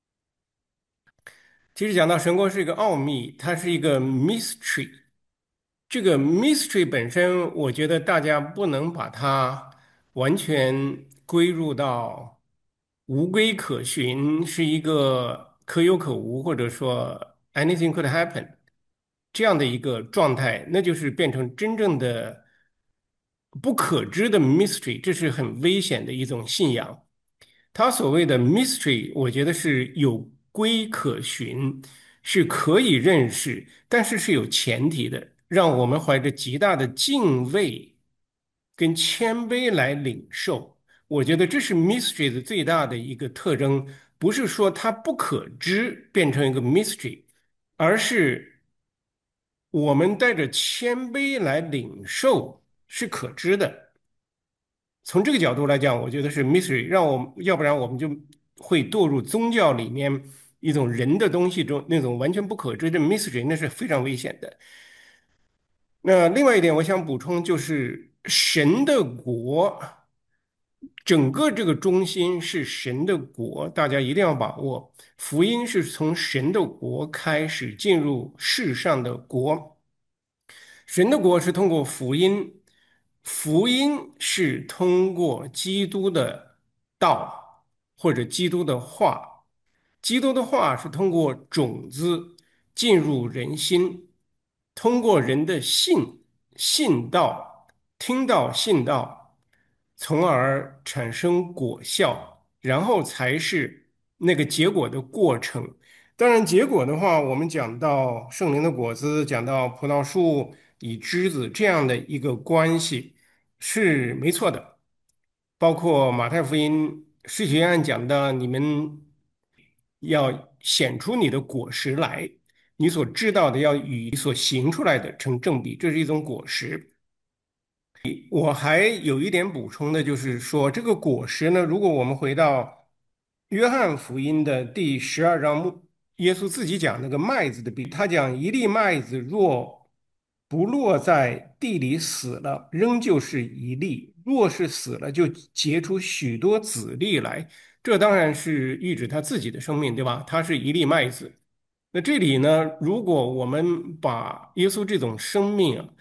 其实讲到神国是一个奥秘，它是一个 mystery。这个 mystery 本身，我觉得大家不能把它完全归入到无规可循，是一个可有可无，或者说 anything could happen 这样的一个状态，那就是变成真正的不可知的 mystery，这是很危险的一种信仰。他所谓的 mystery，我觉得是有规可循，是可以认识，但是是有前提的，让我们怀着极大的敬畏跟谦卑来领受。我觉得这是 mystery 的最大的一个特征，不是说它不可知变成一个 mystery，而是我们带着谦卑来领受是可知的。从这个角度来讲，我觉得是 mystery，让我们要不然我们就会堕入宗教里面一种人的东西中那种完全不可知的 mystery，那是非常危险的。那另外一点，我想补充就是神的国，整个这个中心是神的国，大家一定要把握。福音是从神的国开始进入世上的国。神的国是通过福音，福音是通过基督的道或者基督的话，基督的话是通过种子进入人心，通过人的信道，听到信道，从而产生果效，然后才是那个结果的过程。当然，结果的话，我们讲到圣灵的果子，讲到葡萄树与枝子这样的一个关系是没错的。包括马太福音使徒约翰讲的，你们要显出你的果实来，你所知道的要与你所行出来的成正比，这是一种果实。我还有一点补充的，就是说这个果实呢，如果我们回到约翰福音的第12章，耶稣自己讲那个麦子的比喻，他讲一粒麦子若不落在地里死了，仍旧是一粒；若是死了，就结出许多子粒来。这当然是喻指他自己的生命，对吧？他是一粒麦子。那这里呢，如果我们把耶稣这种生命啊，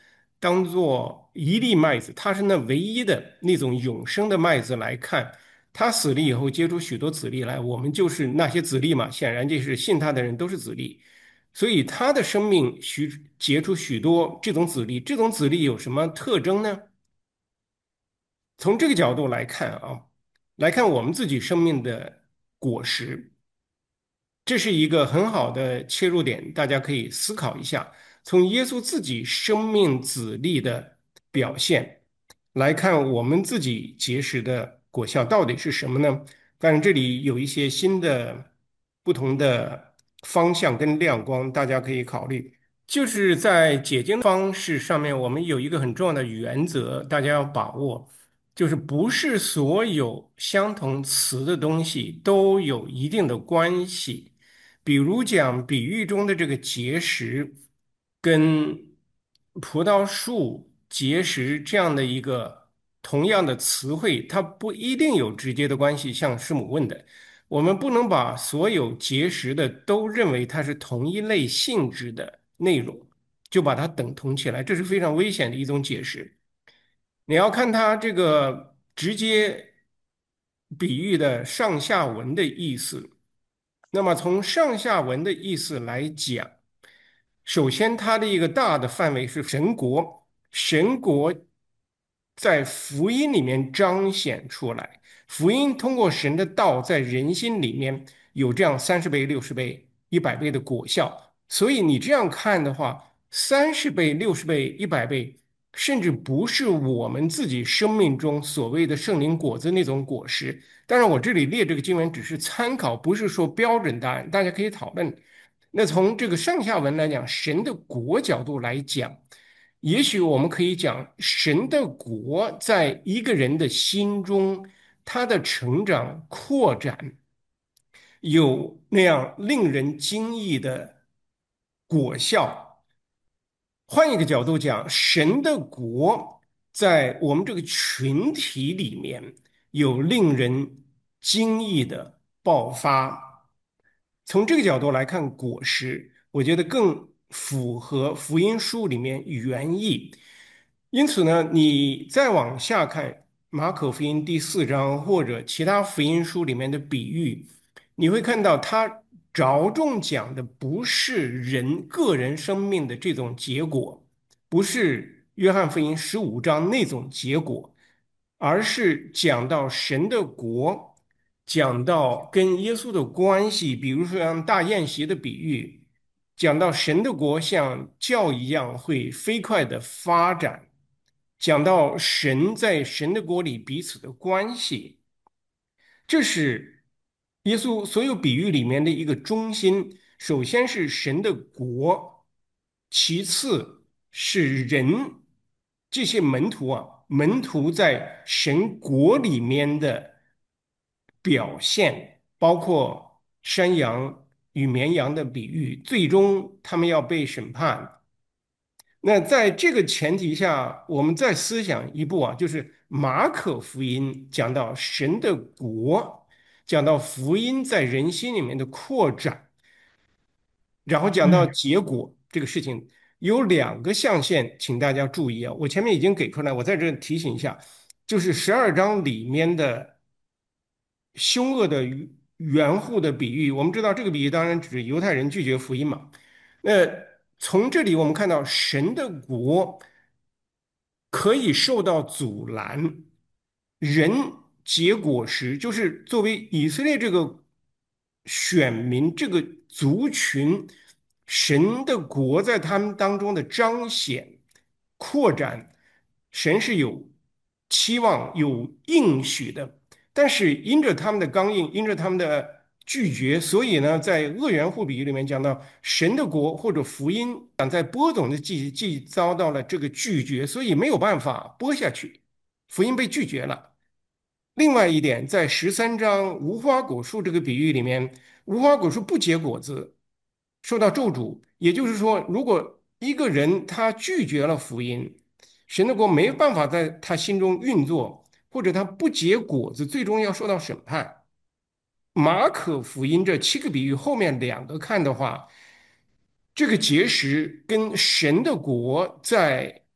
当做一粒麦子，它是那唯一的那种永生的麦子来看，他死了以后结出许多子粒来，我们就是那些子粒嘛。显然，这是信他的人都是子粒，所以他的生命结出许多这种子粒。这种子粒有什么特征呢？从这个角度来看啊，来看我们自己生命的果实。这是一个很好的切入点，大家可以思考一下，从耶稣自己生命子粒的表现来看，我们自己结识的果效到底是什么呢？当然，这里有一些新的、不同的方向跟亮光，大家可以考虑。就是在解经方式上面，我们有一个很重要的原则，大家要把握，就是不是所有相同词的东西都有一定的关系。比如讲比喻中的这个结实，跟葡萄树结实这样的一个同样的词汇，它不一定有直接的关系。像师母问的，我们不能把所有结实的都认为它是同一类性质的内容，就把它等同起来，这是非常危险的一种解释。你要看它这个直接比喻的上下文的意思。那么从上下文的意思来讲，首先它的一个大的范围是神国，神国在福音里面彰显出来，福音通过神的道在人心里面有这样30倍、60倍、100倍的果效。所以你这样看的话，30倍、60倍、100倍。甚至不是我们自己生命中所谓的圣灵果子那种果实。当然，我这里列这个经文只是参考，不是说标准答案，大家可以讨论。那从这个上下文来讲，神的国角度来讲，也许我们可以讲，神的国在一个人的心中，他的成长扩展，有那样令人惊异的果效。换一个角度讲，神的国在我们这个群体里面有令人惊异的爆发。从这个角度来看，果实，我觉得更符合福音书里面原意。因此呢，你再往下看马可福音第4章或者其他福音书里面的比喻，你会看到他着重讲的不是人个人生命的这种结果，不是约翰福音15章那种结果，而是讲到神的国，讲到跟耶稣的关系，比如说像大宴席的比喻，讲到神的国像教一样会飞快的发展，讲到神在神的国里彼此的关系。这是耶稣所有比喻里面的一个中心。首先是神的国，其次是人，这些门徒啊，门徒在神国里面的表现，包括山羊与绵羊的比喻，最终他们要被审判。那在这个前提下，我们再思想一步啊，就是马可福音讲到神的国，讲到福音在人心里面的扩展，然后讲到嗯结果这个事情，有2个象限，请大家注意啊。我前面已经给出来，我在这提醒一下，就是12章里面的凶恶的园户的比喻。我们知道这个比喻当然指犹太人拒绝福音嘛。那从这里我们看到神的国可以受到阻拦，人结果时，就是作为以色列这个选民这个族群，神的国在他们当中的彰显、扩展，神是有期望、有应许的。但是因着他们的刚硬，因着他们的拒绝，所以呢，在恶缘互比喻里面讲到，神的国或者福音，在播种的季遭到了这个拒绝，所以没有办法播下去，福音被拒绝了。另外一点，在13章无花果树这个比喻里面，无花果树不结果子，受到咒诅。也就是说，如果一个人他拒绝了福音，神的国没办法在他心中运作，或者他不结果子，最终要受到审判。马可福音这7个比喻后面2个看的话，这个结识跟神的国在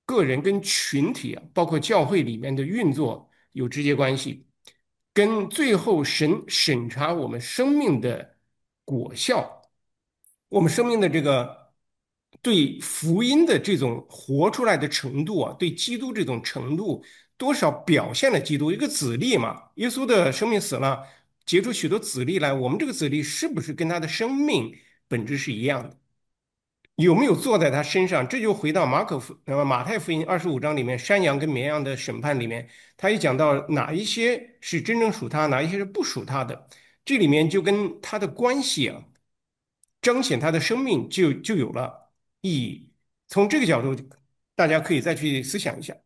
个人跟群体啊，包括教会里面的运作有直接关系，跟最后神审查我们生命的果效，我们生命的这个对福音的这种活出来的程度啊，对基督这种程度，多少表现了基督一个子粒嘛？耶稣的生命死了，结出许多子粒来，我们这个子粒是不是跟他的生命本质是一样的？有没有坐在他身上？这就回到马太福音25章里面山羊跟绵羊的审判里面，他也讲到哪一些是真正属他，哪一些是不属他的。这里面就跟他的关系啊，彰显他的生命就有了意义。从这个角度，大家可以再去思想一下。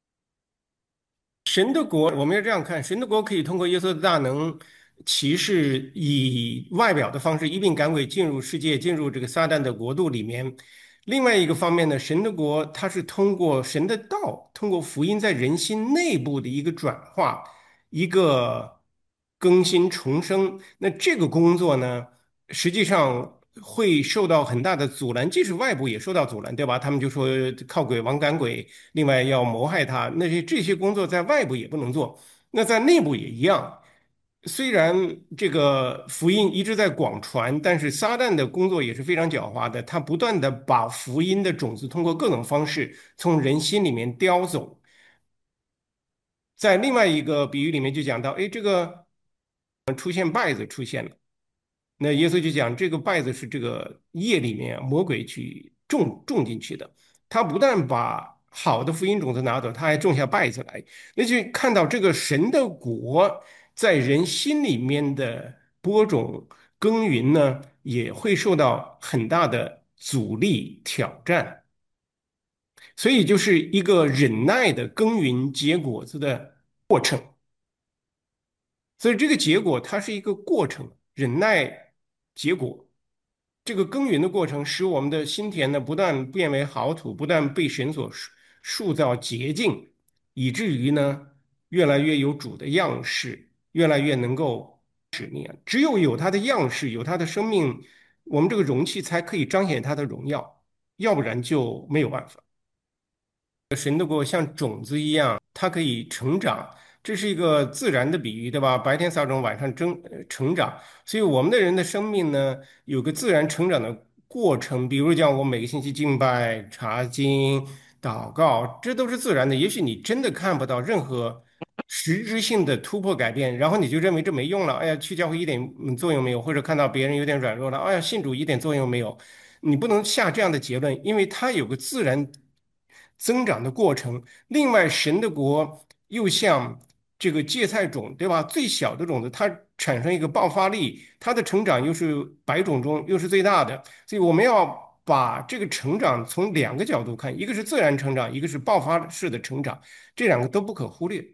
神的国，我们要这样看，神的国可以通过耶稣的大能，骑士以外表的方式一并赶鬼进入世界，进入这个撒旦的国度里面。另外一个方面呢，神的国它是通过神的道，通过福音在人心内部的一个转化，一个更新重生。那这个工作呢，实际上会受到很大的阻拦，即使外部也受到阻拦，对吧？他们就说靠鬼王赶鬼。另外要谋害他，那这些工作在外部也不能做，那在内部也一样。虽然这个福音一直在广传，但是撒旦的工作也是非常狡猾的，他不断的把福音的种子通过各种方式从人心里面叼走。在另外一个比喻里面就讲到，哎，这个出现败子出现了。那耶稣就讲，这个稗子是这个业里面魔鬼去种进去的。他不但把好的福音种子拿走，他还种下稗子来。那就看到这个神的国在人心里面的播种耕耘呢，也会受到很大的阻力挑战。所以就是一个忍耐的耕耘结果子的过程。所以这个结果它是一个过程，忍耐结果。这个耕耘的过程，使我们的心田呢不断变为好土，不断被神所塑造洁净，以至于呢越来越有主的样式，越来越能够使命。只有它的样式，有它的生命，我们这个容器才可以彰显它的荣耀，要不然就没有办法。神的国像种子一样，它可以成长，这是一个自然的比喻，对吧？白天撒种，晚上成长。所以我们的人的生命呢，有个自然成长的过程。比如讲，我每个星期敬拜、查经、祷告，这都是自然的。也许你真的看不到任何实质性的突破改变，然后你就认为这没用了。哎呀，去教会一点作用没有，或者看到别人有点软弱了，哎呀，信主一点作用没有。你不能下这样的结论，因为它有个自然增长的过程。另外，神的国又像这个芥菜种，对吧？最小的种子，它产生一个爆发力，它的成长又是百种中又是最大的。所以我们要把这个成长从两个角度看，一个是自然成长，一个是爆发式的成长，这两个都不可忽略。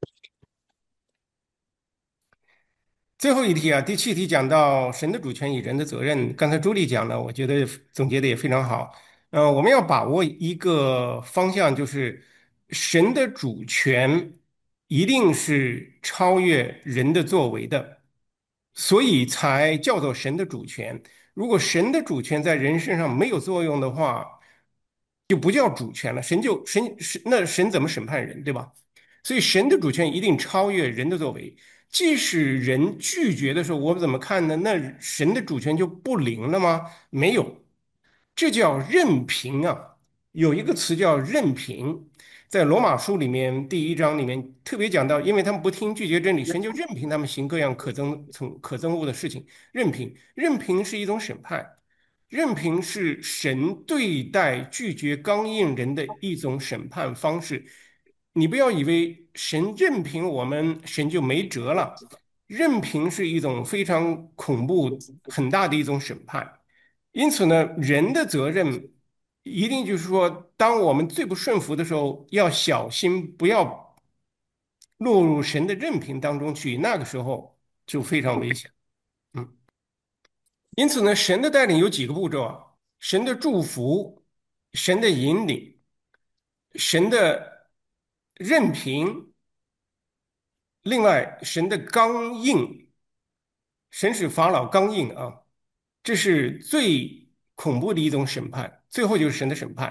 最后一题啊，第7题讲到神的主权与人的责任。刚才朱莉讲了，我觉得总结的也非常好。我们要把握一个方向，就是神的主权一定是超越人的作为的，所以才叫做神的主权。如果神的主权在人身上没有作用的话，就不叫主权了。神怎么审判人，对吧？所以神的主权一定超越人的作为。即使人拒绝的时候，我们怎么看呢？那神的主权就不灵了吗？没有，这叫任凭啊。有一个词叫任凭，在罗马书里面第1章里面特别讲到，因为他们不听拒绝真理，神就任凭他们行各样可憎恶的事情。任凭是一种审判。任凭是神对待拒绝刚硬人的一种审判方式。你不要以为神任凭我们，神就没辙了。任凭是一种非常恐怖、很大的一种审判。因此呢，人的责任一定就是说，当我们最不顺服的时候，要小心，不要落入神的任凭当中去，那个时候就非常危险。嗯。因此呢，神的带领有几个步骤啊？神的祝福、神的引领、神的任凭，另外神的刚硬，神使法老刚硬啊，这是最恐怖的一种审判。最后就是神的审判。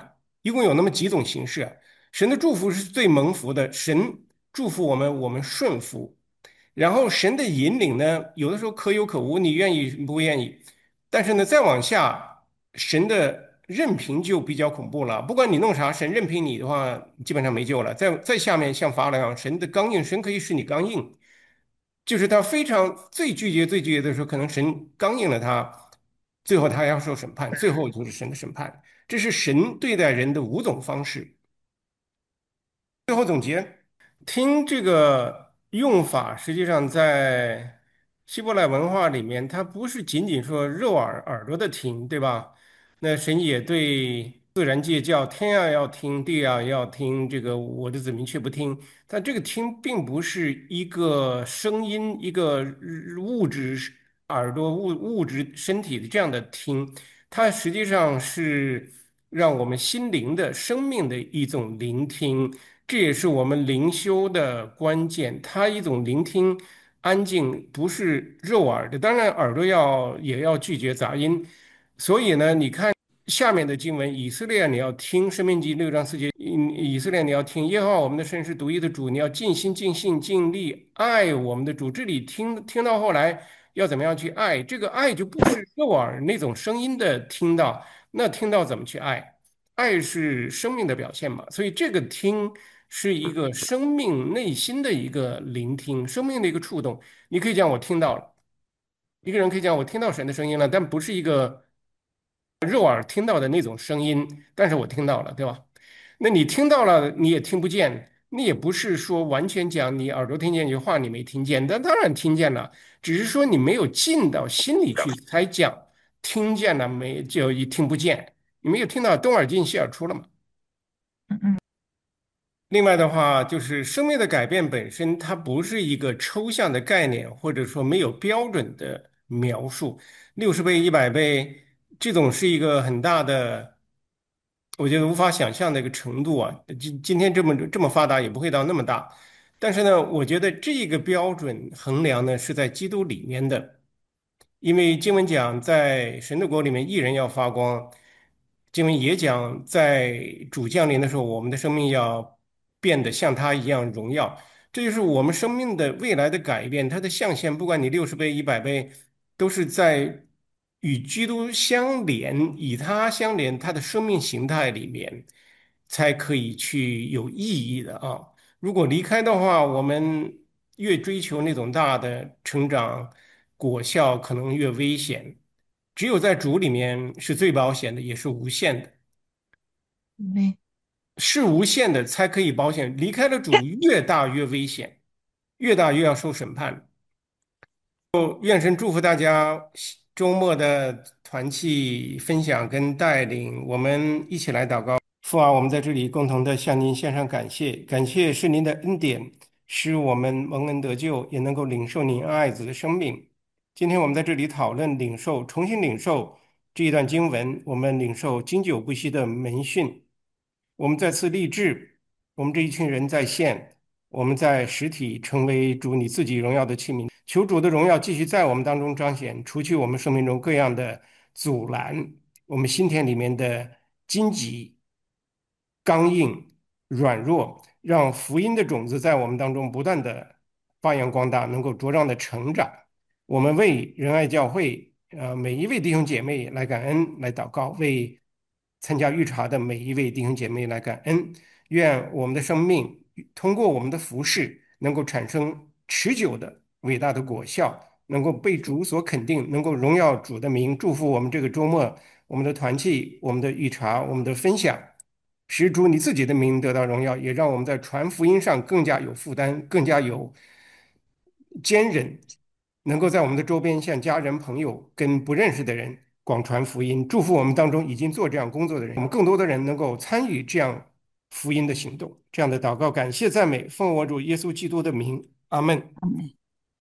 一共有那么几种形式啊。神的祝福是最蒙福的，神祝福我们，我们顺服。然后神的引领呢，有的时候可有可无，你愿意不愿意。但是呢，再往下，神的任凭就比较恐怖了。不管你弄啥，神任凭你的话，基本上没救了。再下面像法老一样，神的刚硬，神可以使你刚硬，就是他非常最拒绝的时候，可能神刚硬了他，最后他要受审判，最后就是神的审判。这是神对待人的五种方式。最后总结，听这个用法，实际上在希伯来文化里面，它不是仅仅说肉耳朵的听，对吧？那神也对自然界叫天啊要听，地啊要听，这个我的子民却不听。但这个听并不是一个声音，一个物质耳朵物质身体的这样的听，它实际上是让我们心灵的生命的一种聆听。这也是我们灵修的关键。它一种聆听，安静，不是肉耳的。当然，耳朵也要拒绝杂音。所以呢，你看下面的经文，以色列你要听《申命记》6章4节，以色列你要听耶和华我们的神是独一的主，你要尽心尽性尽力爱我们的主。这里听到后来要怎么样去爱？这个爱就不是肉耳那种声音的听到，那听到怎么去爱？爱是生命的表现嘛，所以这个听是一个生命内心的一个聆听，生命的一个触动。你可以讲我听到了，一个人可以讲我听到神的声音了，但不是一个肉耳听到的那种声音，但是我听到了，对吧？那你听到了，你也听不见，你也不是说完全讲你耳朵听见一句话你没听见，但当然听见了，只是说你没有进到心里去才讲听见了没就一听不见，你没有听到东耳进西耳出了嘛。 嗯嗯另外的话，就是生命的改变本身，它不是一个抽象的概念，或者说没有标准的描述。60倍、100倍，这种是一个很大的，我觉得无法想象的一个程度啊。今天这么发达，也不会到那么大。但是呢，我觉得这个标准衡量呢，是在基督里面的。因为经文讲，在神的国里面，一人要发光。经文也讲，在主降临的时候，我们的生命要变得像他一样荣耀。这就是我们生命的未来的改变，它的象限，不管你60倍、100倍，都是在与基督相连，与他相连，他的生命形态里面，才可以去有意义的啊。如果离开的话，我们越追求那种大的成长果效，可能越危险。只有在主里面是最保险的，也是无限的， 没是无限的才可以保险。离开了主，越大越危险，越大越要受审判。愿神祝福大家周末的团契分享跟带领，我们一起来祷告。父啊，我们在这里共同的向您献上感谢，感谢是您的恩典，使我们蒙恩得救，也能够领受您爱子的生命。今天我们在这里讨论领受，重新领受这一段经文，我们领受经久不息的门训。我们再次立志，我们这一群人在线，我们在实体成为主你自己荣耀的器皿。求主的荣耀继续在我们当中彰显，除去我们生命中各样的阻拦，我们心田里面的荆棘、刚硬、软弱，让福音的种子在我们当中不断的发扬光大，能够茁壮的成长。我们为仁爱教会每一位弟兄姐妹来感恩，来祷告，为参加预查的每一位弟兄姐妹来感恩。愿我们的生命通过我们的服饰，能够产生持久的伟大的果效，能够被主所肯定，能够荣耀主的名。祝福我们这个周末，我们的团契、我们的预查、我们的分享。使主你自己的名得到荣耀，也让我们在传福音上更加有负担，更加有坚韧，能够在我们的周边向家人、朋友跟不认识的人广传福音。祝福我们当中已经做这样工作的人，我们更多的人能够参与这样福音的行动。这样的祷告，感谢赞美，奉我主耶稣基督的名，阿门。